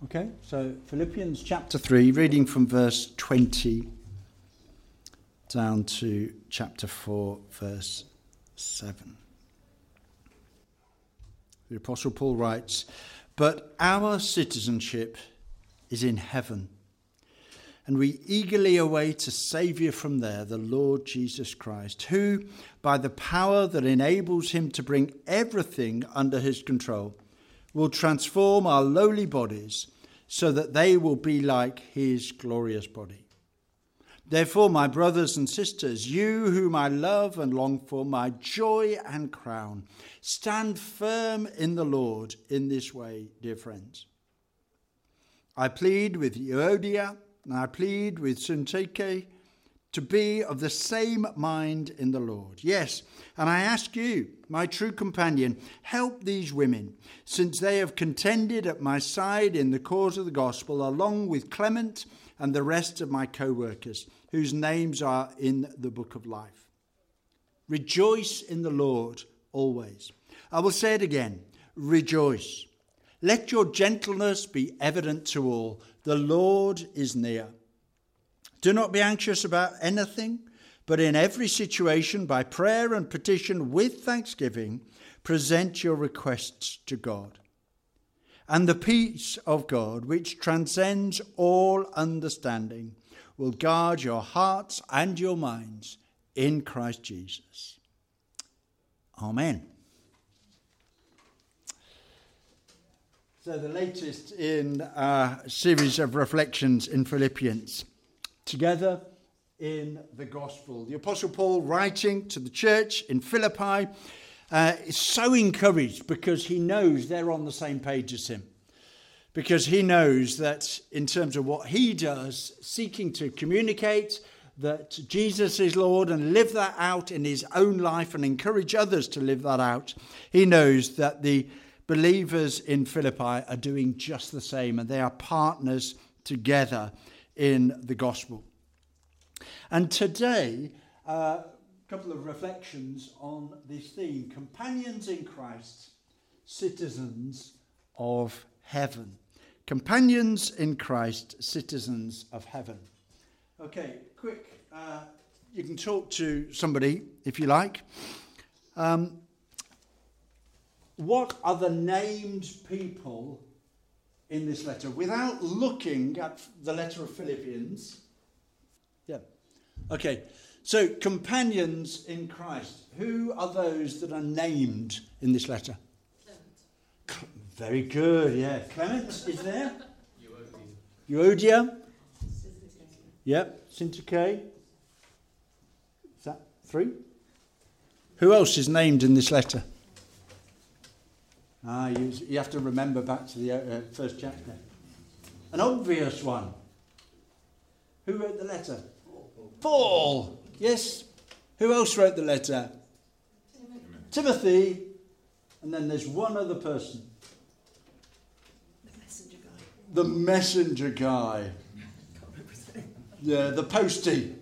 Okay, so Philippians chapter 3, reading from verse 20 down to chapter 4, verse 7. The Apostle Paul writes, "But our citizenship is in heaven, and we eagerly await a Saviour from there, the Lord Jesus Christ, who, by the power that enables him to bring everything under his control, will transform our lowly bodies so that they will be like his glorious body. Therefore, my brothers and sisters, you whom I love and long for, my joy and crown, stand firm in the Lord in this way, dear friends. I plead with Euodia and I plead with Syntyche to be of the same mind in the Lord. Yes, and I ask you, my true companion, help these women, since they have contended at my side in the cause of the gospel, along with Clement and the rest of my co-workers, whose names are in the book of life. Rejoice in the Lord always. I will say it again, rejoice. Let your gentleness be evident to all. The Lord is near. Do not be anxious about anything, but in every situation, by prayer and petition with thanksgiving, present your requests to God. And the peace of God, which transcends all understanding, will guard your hearts and your minds in Christ Jesus. Amen." So the latest in a series of reflections in Philippians, together in the gospel. The Apostle Paul, writing to the church in Philippi, is so encouraged because he knows they're on the same page as him. Because he knows that in terms of what he does, seeking to communicate that Jesus is Lord and live that out in his own life and encourage others to live that out, he knows that the believers in Philippi are doing just the same, and they are partners together in the gospel. And today, a couple of reflections on this theme: companions in Christ, citizens of heaven. Companions in Christ, citizens of heaven. Okay, quick. You can talk to somebody if you like. What are the named people in this letter? Without looking at the letter of Philippians. Yeah. Okay. So, companions in Christ. Who are those that are named in this letter? Very good, yeah. Clement is there. Euodia. Yep. Syntyche. Is that 3? Who else is named in this letter? You have to remember back to the first chapter. An obvious one. Who wrote the letter? Paul. Yes. Who else wrote the letter? Timothy. And then there's one other person. The messenger guy. Yeah, the postie.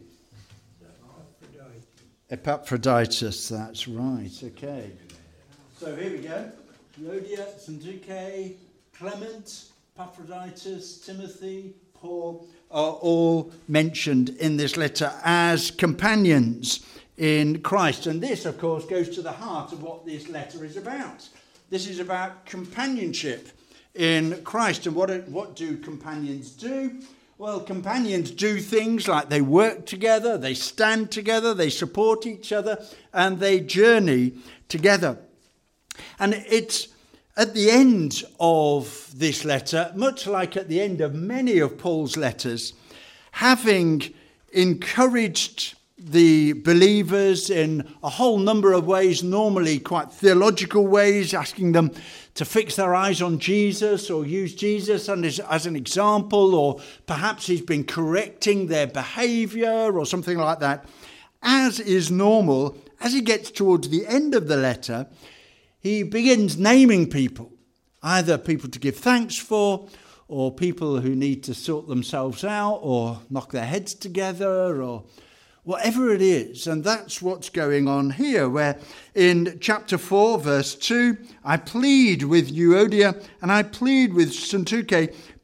Epaphroditus, that's right. Okay. So here we go. Euodia, Syntyche, Clement, Epaphroditus, Timothy, Paul are all mentioned in this letter as companions in Christ. And this, of course, goes to the heart of what this letter is about. This is about companionship in Christ. And what do companions do? Well, companions do things like they work together, they stand together, they support each other, and they journey together. And it's at the end of this letter, much like at the end of many of Paul's letters, having encouraged the believers in a whole number of ways, normally quite theological ways, asking them to fix their eyes on Jesus or use Jesus as an example, or perhaps he's been correcting their behaviour or something like that. As is normal, as he gets towards the end of the letter, he begins naming people, either people to give thanks for, or people who need to sort themselves out, or knock their heads together, or whatever it is. And that's what's going on here, where in chapter 4, verse 2, I plead with Euodia and I plead with Syntyche,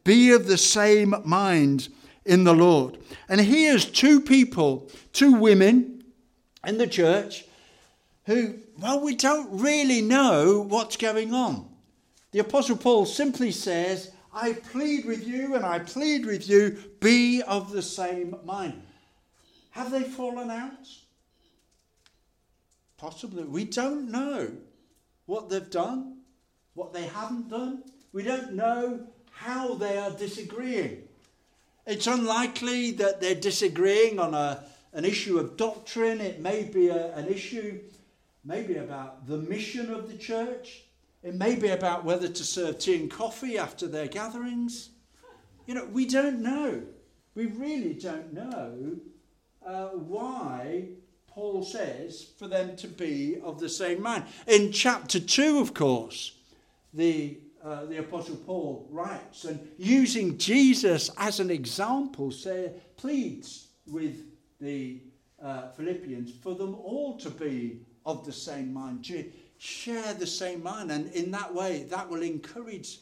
be of the same mind in the Lord. And here's two people, two women in the church who, well, we don't really know what's going on. The Apostle Paul simply says, I plead with you and I plead with you, be of the same mind. Have they fallen out? Possibly. We don't know what they've done, what they haven't done. We don't know how they are disagreeing. It's unlikely that they're disagreeing on an issue of doctrine. It may be an issue maybe about the mission of the church. It may be about whether to serve tea and coffee after their gatherings. We don't know. We really don't know why Paul says for them to be of the same mind. In chapter 2, of course, the Apostle Paul writes, and using Jesus as an example, pleads with the Philippians for them all to be of the same mind, share the same mind, and in that way that will encourage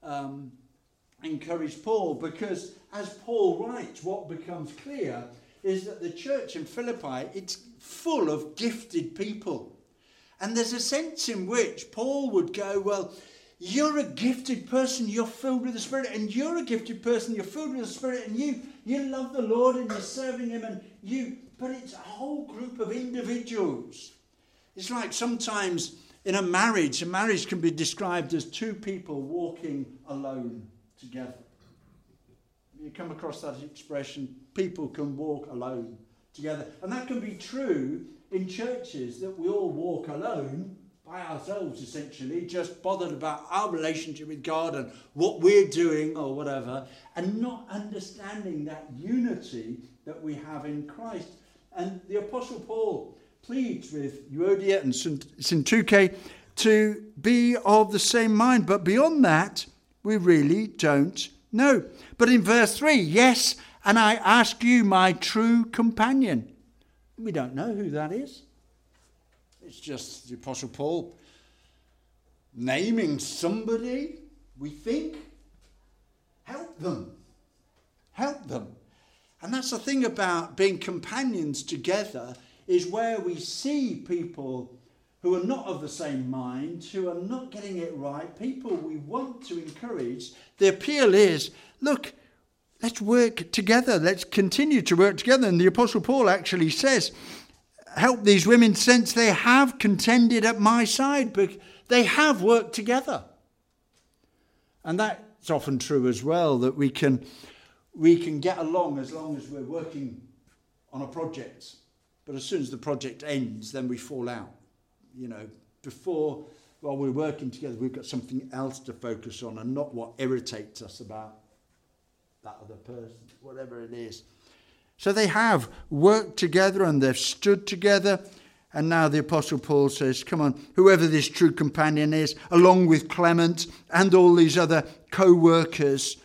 Paul, because as Paul writes, what becomes clear is that the church in Philippi, it's full of gifted people, and there's a sense in which Paul would go, well, you're a gifted person, you're filled with the Spirit, and you're a gifted person, you're filled with the Spirit, and you love the Lord and you're serving him, but it's a whole group of individuals. It's like sometimes in a marriage can be described as two people walking alone together. You come across that expression, people can walk alone together. And that can be true in churches, that we all walk alone by ourselves, essentially, just bothered about our relationship with God and what we're doing or whatever, and not understanding that unity that we have in Christ. And the Apostle Paul pleads with Euodia and Syntyche to be of the same mind. But beyond that, we really don't know. But in verse 3, yes, and I ask you, my true companion. We don't know who that is. It's just the Apostle Paul naming somebody, we think. Help them. Help them. And that's the thing about being companions together, is where we see people who are not of the same mind, who are not getting it right, people we want to encourage. The appeal is, look, let's work together. Let's continue to work together. And the Apostle Paul actually says, help these women since they have contended at my side, but they have worked together. And that's often true as well, that we can get along as long as we're working on a project. But as soon as the project ends, then we fall out. While we're working together, we've got something else to focus on and not what irritates us about that other person, whatever it is. So they have worked together and they've stood together. And now the Apostle Paul says, come on, whoever this true companion is, along with Clement and all these other co-workers,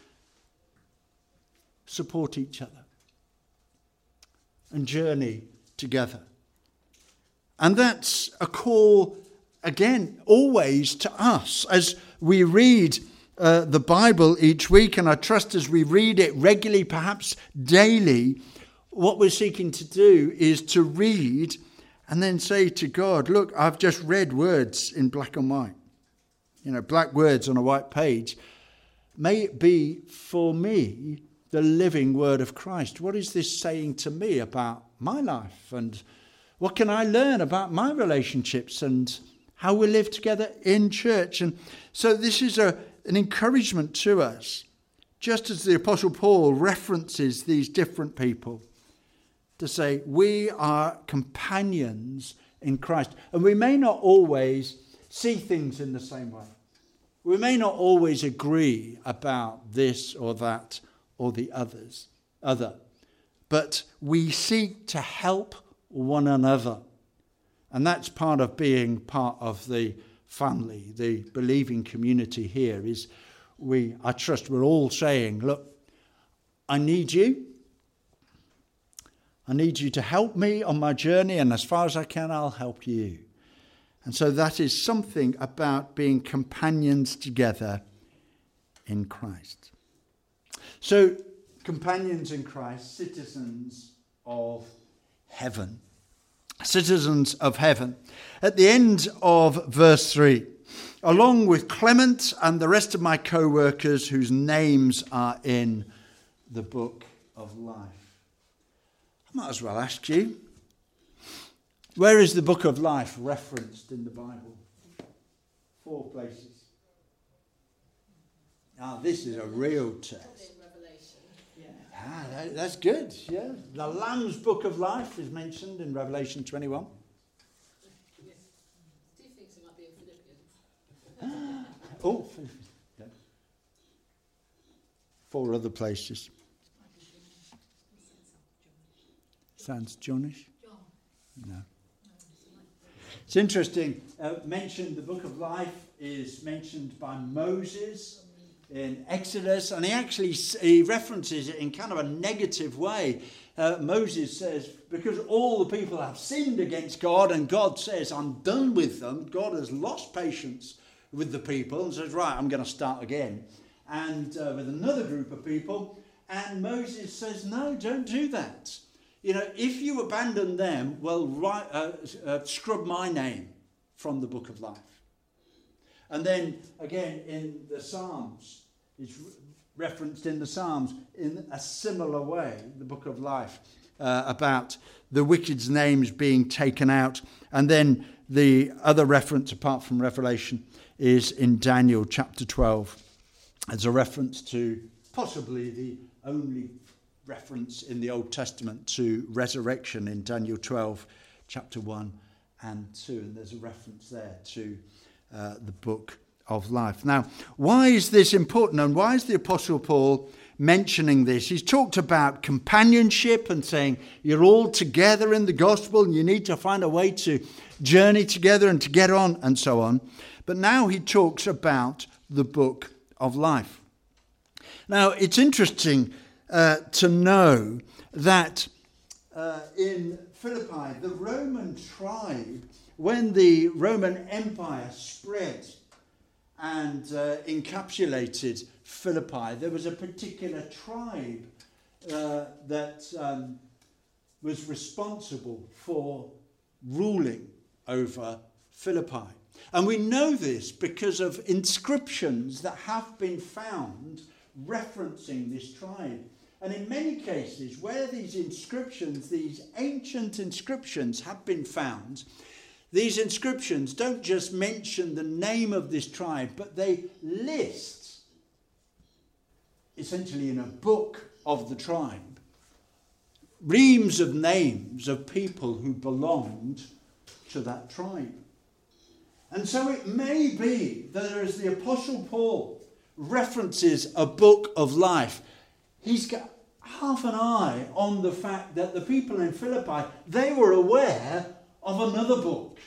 support each other and journey together. And that's a call, again, always to us as we read the Bible each week, and I trust as we read it regularly, perhaps daily, what we're seeking to do is to read and then say to God, look, I've just read words in black and white, black words on a white page. May it be for me the living word of Christ. What is this saying to me about my life? And what can I learn about my relationships and how we live together in church? And so this is an encouragement to us, just as the Apostle Paul references these different people, to say we are companions in Christ. And we may not always see things in the same way. We may not always agree about this or that or the other. But we seek to help one another. And that's part of being part of the family, the believing community here. I trust we're all saying, look, I need you. I need you to help me on my journey, and as far as I can, I'll help you. And so that is something about being companions together in Christ. So, companions in Christ, citizens of heaven. Citizens of heaven. At the end of verse 3, along with Clement and the rest of my co-workers whose names are in the book of life. I might as well ask you, where is the book of life referenced in the Bible? 4 places. Now, this is a real test. That's good, yeah. The Lamb's book of life is mentioned in Revelation 21. Steve thinks it might be in Philippians. Oh, yeah. 4 other places. Sounds Johnish? No. It's interesting. The book of life is mentioned by Moses in Exodus, and he references it in kind of a negative way. Moses says, because all the people have sinned against God, and God says, I'm done with them. God has lost patience with the people and says, right, I'm going to start again. And with another group of people, and Moses says, no, don't do that. You know, if you abandon them, well, scrub my name from the book of life. And then, again, in the Psalms, it's referenced in the Psalms in a similar way, the book of life, about the wicked's names being taken out. And then the other reference, apart from Revelation, is in Daniel chapter 12. As a reference to possibly the only reference in the Old Testament to resurrection in Daniel 12, chapter 1 and 2. And there's a reference there to the book of life. Now, why is this important, and why is the Apostle Paul mentioning this? He's talked about companionship and saying you're all together in the gospel and you need to find a way to journey together and to get on and so on. But now he talks about the book of life. Now, it's interesting to know that in Philippi, the Roman tribe, when the Roman Empire spread and encapsulated Philippi, there was a particular tribe that was responsible for ruling over Philippi. And we know this because of inscriptions that have been found referencing this tribe. And in many cases, where these inscriptions, these ancient inscriptions have been found, these inscriptions don't just mention the name of this tribe, but they list, essentially in a book of the tribe, reams of names of people who belonged to that tribe. And so it may be that as the Apostle Paul references a book of life, he's got half an eye on the fact that the people in Philippi, they were aware of another book.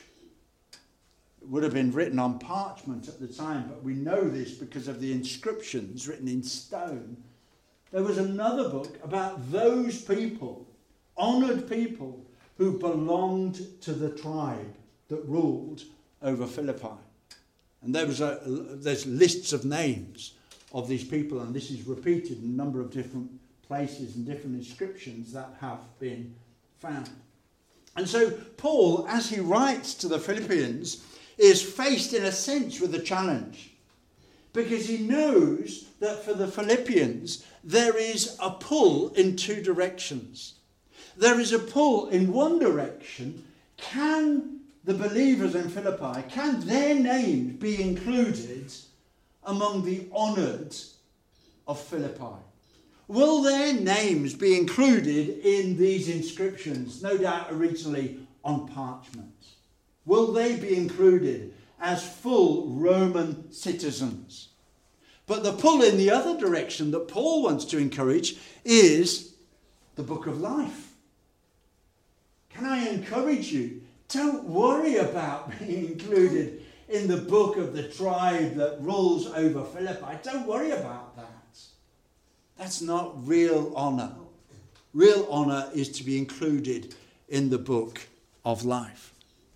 It would have been written on parchment at the time, but we know this because of the inscriptions written in stone. There was another book about those people, honoured people, who belonged to the tribe that ruled over Philippi. And there's lists of names of these people, and this is repeated in a number of different places and different inscriptions that have been found. And so Paul, as he writes to the Philippians, is faced in a sense with a challenge, because he knows that for the Philippians there is a pull in 2 directions. There is a pull in one direction. Can the believers in Philippi, can their names be included among the honoured of Philippi? Will their names be included in these inscriptions, no doubt originally on parchment? Will they be included as full Roman citizens? But the pull in the other direction that Paul wants to encourage is the book of life. Can I encourage you? Don't worry about being included in the book of the tribe that rules over Philippi. Don't worry about that. That's not real honour. Real honour is to be included in the book of life.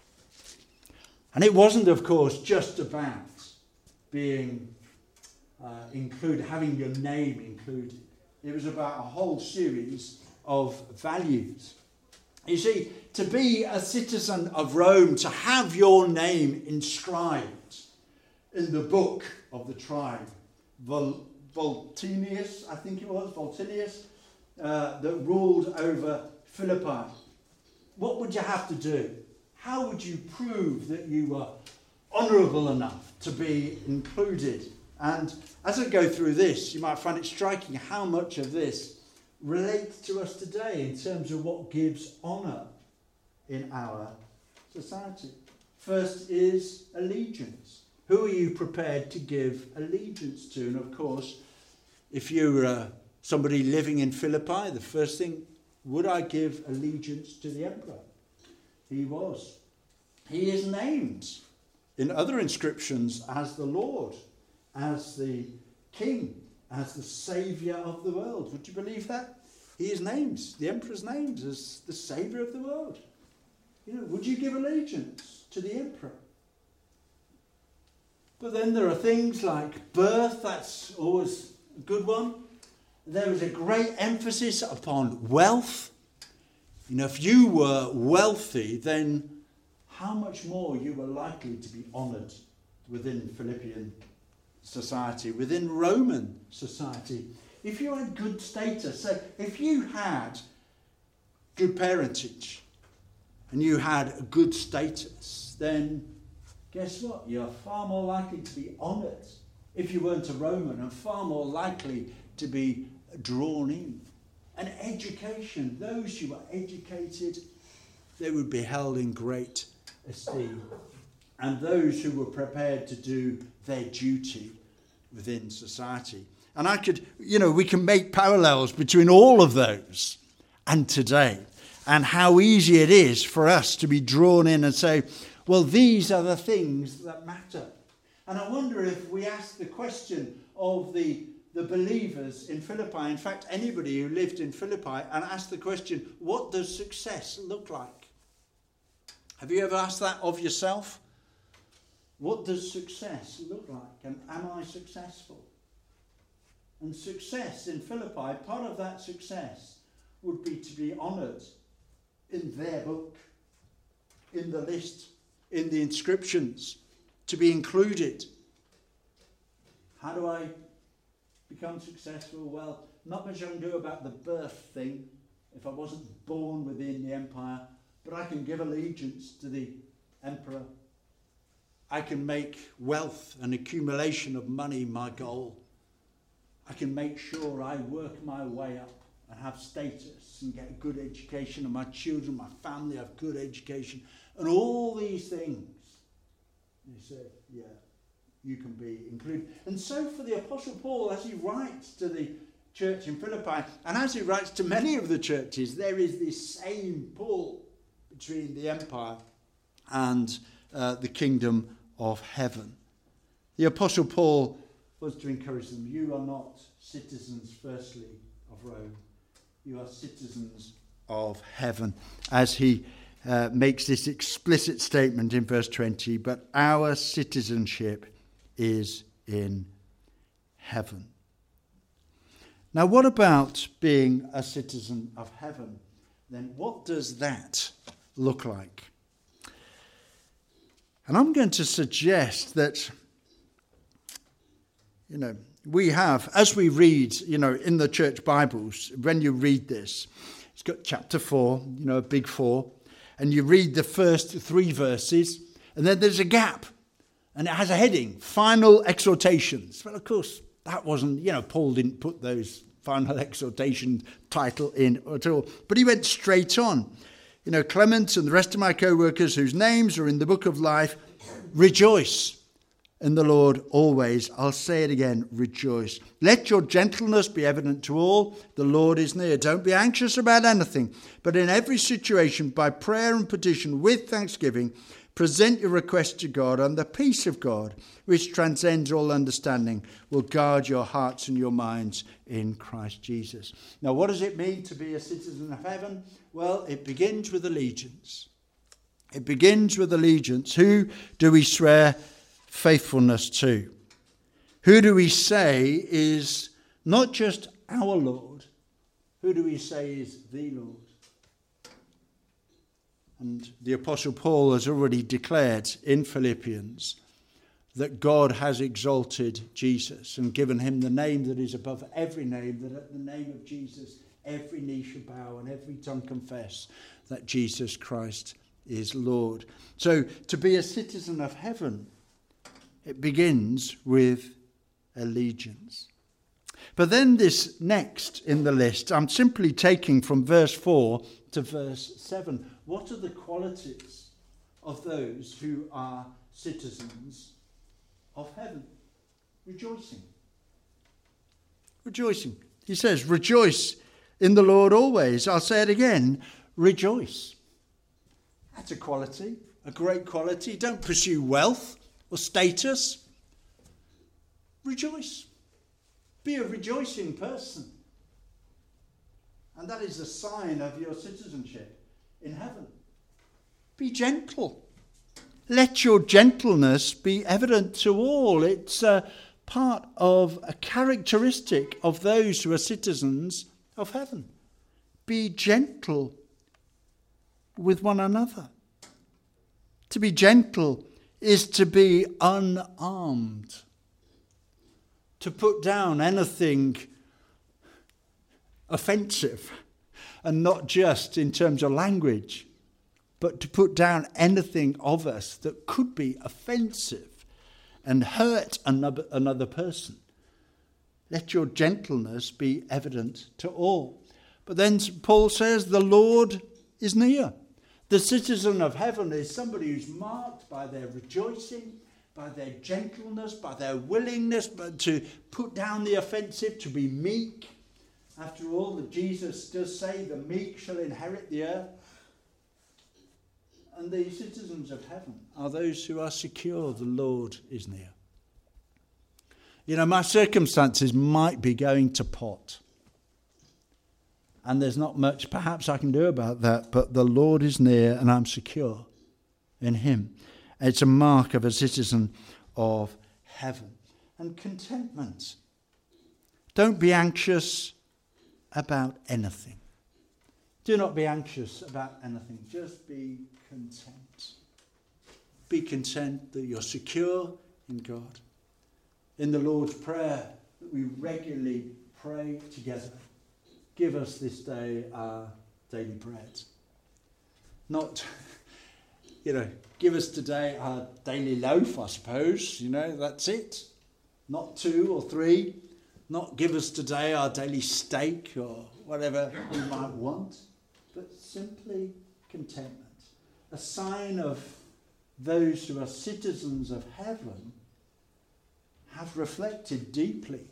And it wasn't, of course, just about being included, having your name included. It was about a whole series of values. You see, to be a citizen of Rome, to have your name inscribed in the book of the tribe, Voltinius, I think it was, that ruled over Philippi. What would you have to do? How would you prove that you were honourable enough to be included? And as I go through this, you might find it striking how much of this relates to us today in terms of what gives honour in our society. First is allegiance. Who are you prepared to give allegiance to? And of course, if you're somebody living in Philippi, the first thing, would I give allegiance to the emperor? He was. He is named in other inscriptions as the Lord, as the King, as the Saviour of the world. Would you believe that? He is named, the emperor's named as the Saviour of the world. Would you give allegiance to the emperor? But then there are things like birth, that's always a good one. There is a great emphasis upon wealth. If you were wealthy, then how much more you were likely to be honoured within Philippian society, within Roman society. If you had good status, so if you had good parentage and you had a good status, then guess what? You're far more likely to be honoured if you weren't a Roman, and far more likely to be drawn in. And education, those who were educated, they would be held in great esteem. And those who were prepared to do their duty within society. And we can make parallels between all of those and today, and how easy it is for us to be drawn in and say, well, these are the things that matter. And I wonder if we ask the question of the believers in Philippi, in fact, anybody who lived in Philippi, and ask the question, what does success look like? Have you ever asked that of yourself? What does success look like? And am I successful? And success in Philippi, part of that success would be to be honoured in their book, in the list, in the inscriptions, to be included. How do I become successful? Well, not much I can do about the birth thing if I wasn't born within the empire, but I can give allegiance to the emperor. I can make wealth and accumulation of money my goal. I can make sure I work my way up and have status and get a good education, and my children, my family have good education, and all these things. You say, yeah, you can be included. And so for the Apostle Paul, as he writes to the church in Philippi, and as he writes to many of the churches, there is this same pull between the empire and the kingdom of heaven. The Apostle Paul was to encourage them. You are not citizens, firstly, of Rome. You are citizens of heaven. As he makes this explicit statement in verse 20, but our citizenship is in heaven. Now, what about being a citizen of heaven? Then what does that look like? And I'm going to suggest that, we have, as we read, in the church Bibles, when you read this, it's got chapter 4, a big 4, and you read the first 3 verses, and then there's a gap, and it has a heading, final exhortations. Well, of course, that wasn't, Paul didn't put those final exhortation title in at all, but he went straight on. Clement and the rest of my co-workers whose names are in the book of life, rejoice in the Lord always. I'll say it again, rejoice. Let your gentleness be evident to all. The Lord is near. Don't be anxious about anything, but in every situation, by prayer and petition with thanksgiving, present your request to God, and the peace of God, which transcends all understanding, will guard your hearts and your minds in Christ Jesus. Now, what does it mean to be a citizen of heaven? Well, it begins with allegiance. It begins with allegiance. Who do we swear faithfulness to? Who do we say is not just our Lord, who do we say is the Lord? And the Apostle Paul has already declared in Philippians that God has exalted Jesus and given him the name that is above every name, that at the name of Jesus every knee shall bow and every tongue confess that Jesus Christ is Lord. So to be a citizen of heaven, it begins with allegiance. But then this next in the list, I'm simply taking from verse 4 to verse 7. What are the qualities of those who are citizens of heaven? Rejoicing. Rejoicing. He says, rejoice in the Lord always. I'll say it again, rejoice. That's a quality, a great quality. Don't pursue wealth or status. Rejoice. Be a rejoicing person. And that is a sign of your citizenship in heaven. Be gentle. Let your gentleness be evident to all. It's a part of a characteristic of those who are citizens of heaven. Be gentle with one another. To be gentle is to be unarmed. To put down anything offensive, and not just in terms of language, but to put down anything of us that could be offensive and hurt another person. Let your gentleness be evident to all. But then Paul says the Lord is near. The citizen of heaven is somebody who's marked by their rejoicing, by their gentleness, by their willingness to put down the offensive, to be meek. After all, that Jesus does say, the meek shall inherit the earth. And the citizens of heaven are those who are secure. The Lord is near. You know, my circumstances might be going to pot. And there's not much perhaps I can do about that, but the Lord is near and I'm secure in him. It's a mark of a citizen of heaven. And contentment. Don't be anxious about anything. Do not be anxious about anything. Just be content. Be content that you're secure in God. In the Lord's Prayer that we regularly pray together. Give us this day our daily bread. Not, give us today our daily loaf, I suppose. That's it. Not 2 or 3. Not give us today our daily steak or whatever we might want. But simply contentment. A sign of those who are citizens of heaven have reflected deeply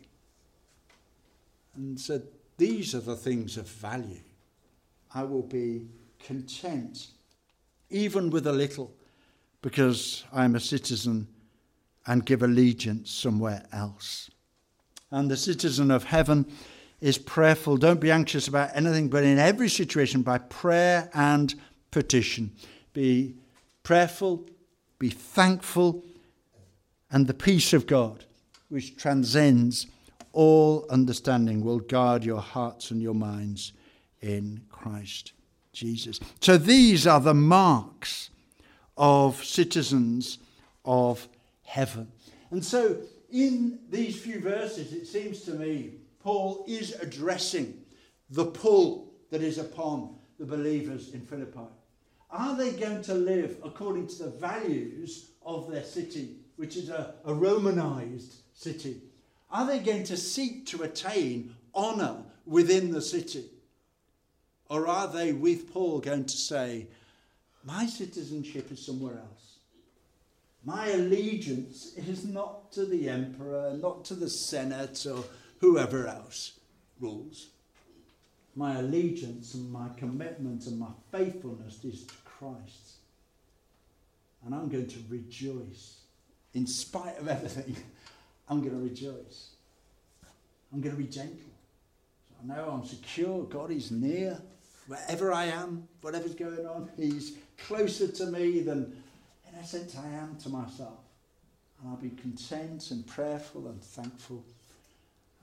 and said, these are the things of value. I will be content, even with a little, because I'm a citizen and give allegiance somewhere else. And the citizen of heaven is prayerful. Don't be anxious about anything, but in every situation, by prayer and petition. Be prayerful, be thankful, and the peace of God, which transcends all understanding, will guard your hearts and your minds in Christ Jesus. So these are the marks of citizens of heaven. And so in these few verses, it seems to me, Paul is addressing the pull that is upon the believers in Philippi. Are they going to live according to the values of their city, which is a Romanized city? Are they going to seek to attain honour within the city? Or are they, with Paul, going to say, my citizenship is somewhere else? My allegiance is not to the emperor, not to the senate or whoever else rules. My allegiance and my commitment and my faithfulness is to Christ. And I'm going to rejoice. In spite of everything, I'm going to rejoice. I'm going to be gentle. So I know I'm secure. God is near. Wherever I am, whatever's going on, he's closer to me than, in a sense, I am to myself. And I'll be content and prayerful and thankful.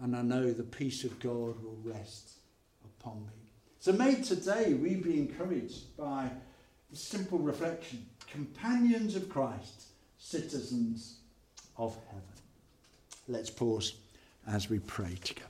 and I know the peace of God will rest upon me. So may today we be encouraged by the simple reflection: companions of Christ, citizens of heaven. Let's pause as we pray together.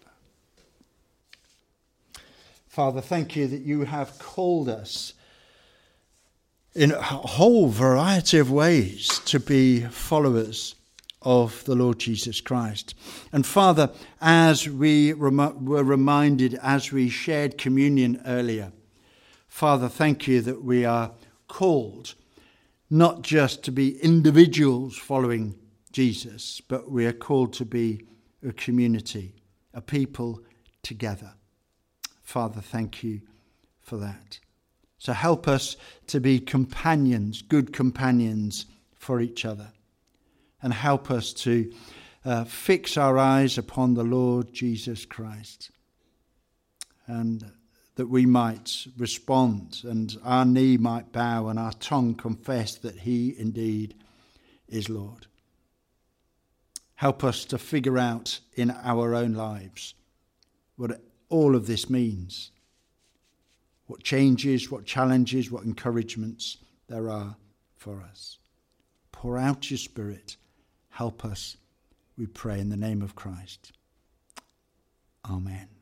Father, thank you that you have called us in a whole variety of ways to be followers of the Lord Jesus Christ. And Father, as we were reminded as we shared communion earlier, Father, thank you that we are called not just to be individuals following Jesus, but we are called to be a community, a people together. Father, thank you for that. So help us to be companions, good companions for each other. And help us to fix our eyes upon the Lord Jesus Christ. And that we might respond and our knee might bow and our tongue confess that he indeed is Lord. Help us to figure out in our own lives what all of this means. What changes, what challenges, what encouragements there are for us. Pour out your Spirit. Help us, we pray in the name of Christ. Amen.